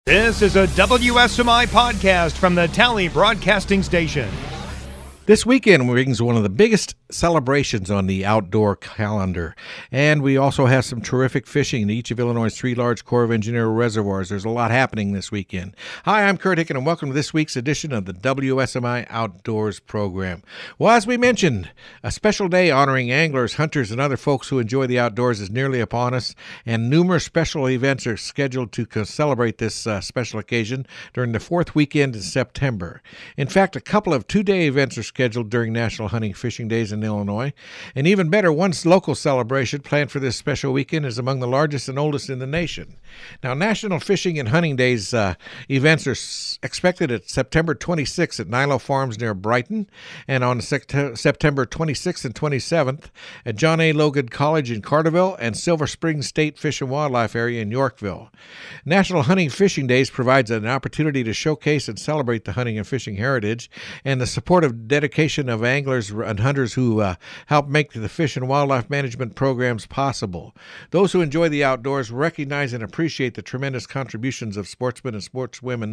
This is a WSMI podcast from the Tally Broadcasting Station. This weekend brings one of the biggest celebrations on the outdoor calendar. And we also have some terrific fishing in each of Illinois' three large Corps of Engineers reservoirs. There's a lot happening this weekend. Hi, I'm Kurt Hicken, and welcome to this week's edition of the WSMI Outdoors program. Well, as we mentioned, a special day honoring anglers, hunters, and other folks who enjoy the outdoors is nearly upon us, and numerous special events are scheduled to celebrate this special occasion during the fourth weekend in September. In fact, a couple of two-day events are scheduled during National Hunting Fishing Days in Illinois. And even better, one local celebration planned for this special weekend is among the largest and oldest in the nation. Now, National Fishing and Hunting Days events are expected at September 26th at Nilo Farms near Brighton, and on September 26th and 27th at John A. Logan College in Carterville and Silver Spring State Fish and Wildlife Area in Yorkville. National Hunting Fishing Days provides an opportunity to showcase and celebrate the hunting and fishing heritage and the supportive dedication of anglers and hunters who help make the fish and wildlife management programs possible. Those who enjoy the outdoors recognize and appreciate the tremendous contributions of sportsmen and sportswomen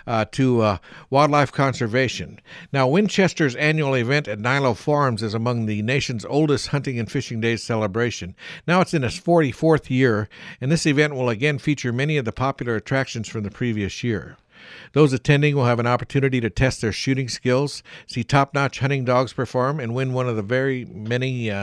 to wildlife conservation. Now, Winchester's annual event at Nilo Farms is among the nation's oldest hunting and fishing days celebration. Now it's in its 44th year, and this event will again feature many of the popular attractions from the previous year. Those attending will have an opportunity to test their shooting skills, see top-notch hunting dogs perform, and win one of the very many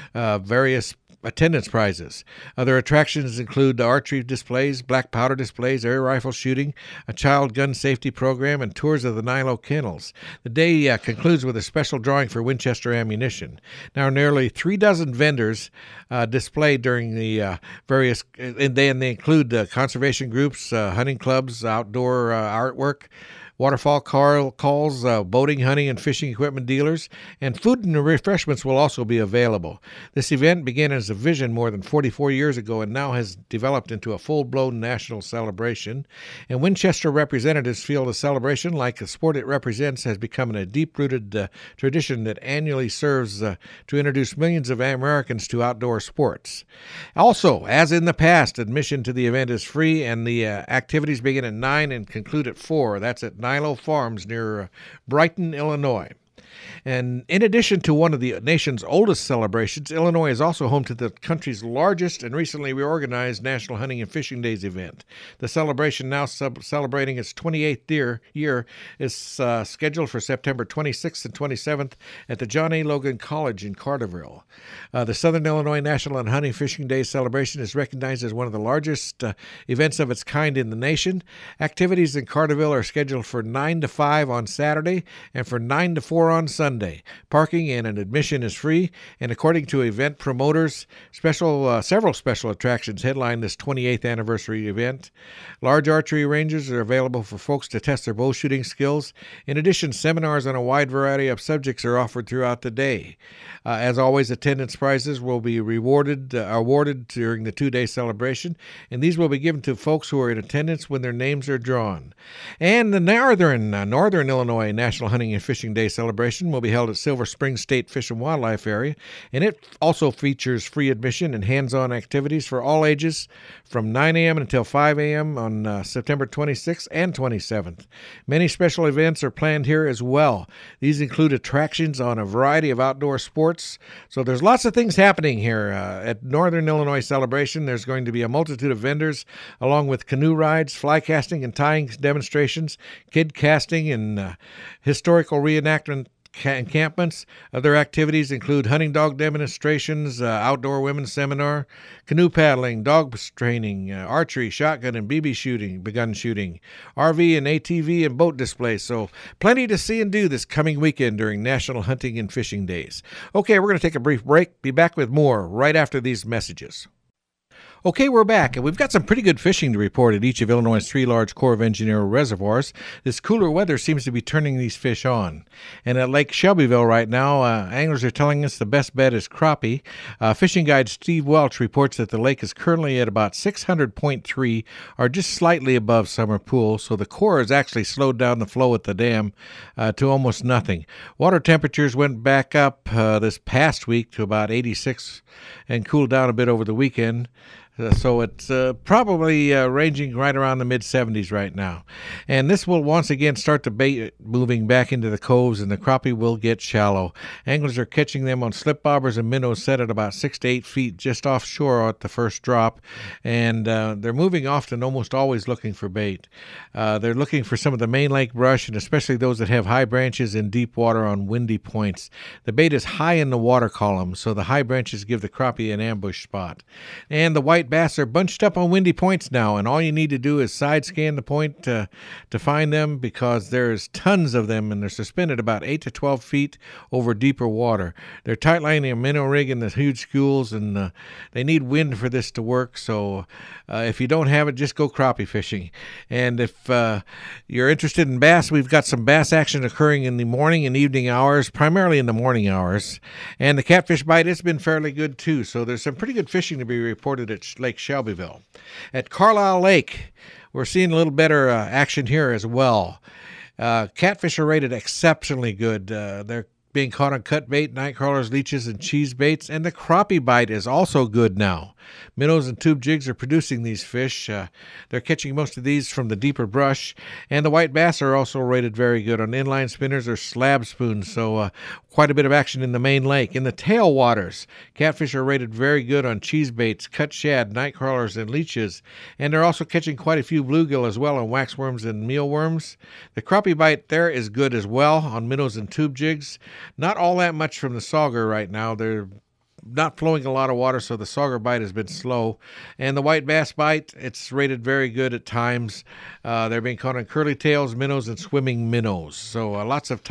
various attendance prizes. Other attractions include the archery displays, black powder displays, air rifle shooting, a child gun safety program, and tours of the Nilo kennels. The day concludes with a special drawing for Winchester ammunition. Now, nearly 36 vendors displayed during the various, and they include conservation groups, hunting clubs, outdoor artwork, waterfall calls, boating, hunting, and fishing equipment dealers, and food and refreshments will also be available. This event began as a vision more than 44 years ago and now has developed into a full-blown national celebration. And Winchester representatives feel the celebration, like the sport it represents, has become a deep-rooted tradition that annually serves to introduce millions of Americans to outdoor sports. Also, as in the past, admission to the event is free, and the activities begin at 9 and conclude at 4. That's at Nilo Farms near Brighton, Illinois. And in addition to one of the nation's oldest celebrations, Illinois is also home to the country's largest and recently reorganized National Hunting and Fishing Days event. The celebration, now celebrating its 28th year, is scheduled for September 26th and 27th at the John A. Logan College in Carterville. The Southern Illinois National and Hunting Fishing Days celebration is recognized as one of the largest events of its kind in the nation. Activities in Carterville are scheduled for 9 to 5 on Saturday and for 9 to 4 on Sunday. Parking and an admission is free, and according to event promoters, several special attractions headline this 28th anniversary event. Large archery ranges are available for folks to test their bow shooting skills. In addition, seminars on a wide variety of subjects are offered throughout the day. As always, attendance prizes will be awarded during the two-day celebration, and these will be given to folks who are in attendance when their names are drawn. And the Northern Illinois National Hunting and Fishing Day celebration will be held at Silver Spring State Fish and Wildlife Area, and it also features free admission and hands-on activities for all ages from 9 a.m. until 5 a.m. on September 26th and 27th. Many special events are planned here as well. These include attractions on a variety of outdoor sports. So there's lots of things happening here at Northern Illinois Celebration. There's going to be a multitude of vendors, along with canoe rides, fly casting and tying demonstrations, kid casting, and historical reenactment encampments. Other activities include hunting dog demonstrations, outdoor women's seminar, canoe paddling, dog training, archery, shotgun and gun shooting, RV and ATV and boat displays. So plenty to see and do this coming weekend during National Hunting and Fishing Days. Okay, we're going to take a brief break. Be back with more right after these messages. Okay, we're back, and we've got some pretty good fishing to report at each of Illinois' three large Corps of Engineers reservoirs. This cooler weather seems to be turning these fish on. And at Lake Shelbyville right now, anglers are telling us the best bet is crappie. Fishing guide Steve Welch reports that the lake is currently at about 600.3, or just slightly above summer pool, so the Corps has actually slowed down the flow at the dam to almost nothing. Water temperatures went back up this past week to about 86 and cooled down a bit over the weekend. So it's probably ranging right around the mid-70s right now. And this will once again start the bait moving back into the coves, and the crappie will get shallow. Anglers are catching them on slip bobbers and minnows set at about 6 to 8 feet just offshore at the first drop. And they're moving often, almost always looking for bait. They're looking for some of the main lake brush, and especially those that have high branches in deep water on windy points. The bait is high in the water column, so the high branches give the crappie an ambush spot. And the white bass are bunched up on windy points now, and all you need to do is side scan the point to find them, because there's tons of them, and they're suspended about 8 to 12 feet over deeper water. They're tight lining a minnow rig in the huge schools, and they need wind for this to work. So if you don't have it, just go crappie fishing. And if you're interested in bass, we've got some bass action occurring in the morning and evening hours, primarily in the morning hours. And the catfish bite has been fairly good too, so there's some pretty good fishing to be reported at Lake Shelbyville. At Carlisle Lake, we're seeing a little better action here as well. Catfish are rated exceptionally good. They're being caught on cut bait, night crawlers, leeches, and cheese baits, and the crappie bite is also good now. Minnows and tube jigs are producing these fish. They're catching most of these from the deeper brush, and the white bass are also rated very good on inline spinners or slab spoons, so quite a bit of action in the main lake. In the tailwaters, catfish are rated very good on cheese baits, cut shad, night crawlers, and leeches, and they're also catching quite a few bluegill as well on waxworms and mealworms. The crappie bite there is good as well on minnows and tube jigs. Not all that much from the sauger right now. They're not flowing a lot of water, so the sauger bite has been slow. And the white bass bite, it's rated very good at times. They're being caught on curly tails, minnows, and swimming minnows. So lots of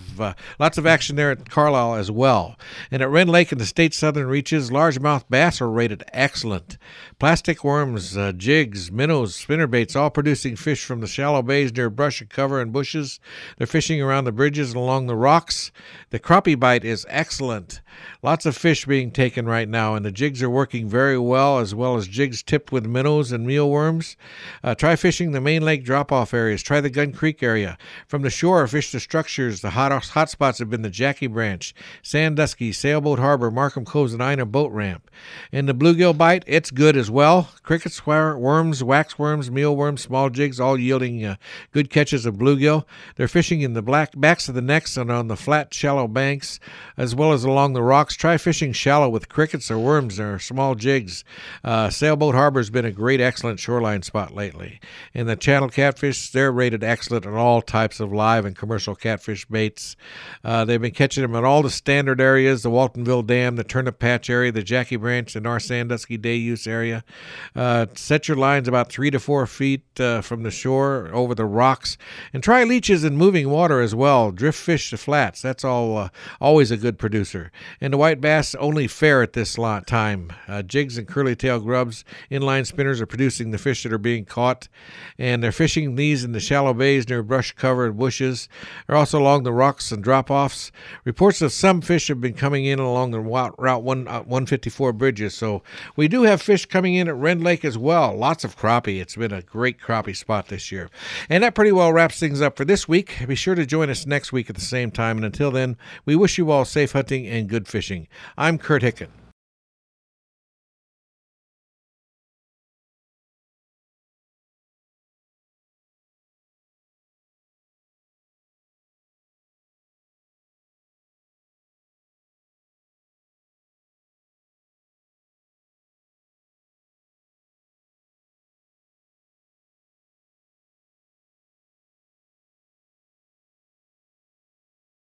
action there at Carlisle as well. And at Wren Lake in the state's southern reaches, largemouth bass are rated excellent. Plastic worms, jigs, minnows, spinnerbaits, all producing fish from the shallow bays near brush and cover and bushes. They're fishing around the bridges and along the rocks. The crappie bite is excellent. Lots of fish being taken right now, and the jigs are working very well, as well as jigs tipped with minnows and mealworms. Try fishing the main lake drop-off areas. Try the Gun Creek area. From the shore, fish the structures. The hot spots have been the Jackie Branch, Sandusky, Sailboat Harbor, Markham Coves, and Ina Boat Ramp. And the bluegill bite, it's good as well. Crickets, worms, waxworms, mealworms, small jigs, all yielding good catches of bluegill. They're fishing in the backs of the necks and on the flat, shallow banks, as well as along the rocks. Try fishing shallow with crickets or worms or small jigs. Sailboat Harbor has been a great, excellent shoreline spot lately. And the channel catfish, they're rated excellent on all types of live and commercial catfish baits. They've been catching them at all the standard areas, the Waltonville Dam, the Turnip Patch area, the Jackie Branch, the North Sandusky Day Use area. Set your lines about 3 to 4 feet from the shore over the rocks. And try leeches in moving water as well. Drift fish to flats. That's all always a good producer. And the white bass only fair at this time. Jigs and curly tail grubs, inline spinners are producing the fish that are being caught, and they're fishing these in the shallow bays near brush cover and bushes. They're also along the rocks and drop-offs. Reports of some fish have been coming in along the Route 154 bridges, so we do have fish coming in at Wren Lake as well. Lots of crappie. It's been a great crappie spot this year. And that pretty well wraps things up for this week. Be sure to join us next week at the same time, and until then, we wish you all safe hunting and good fishing. I'm Kurt Hicken.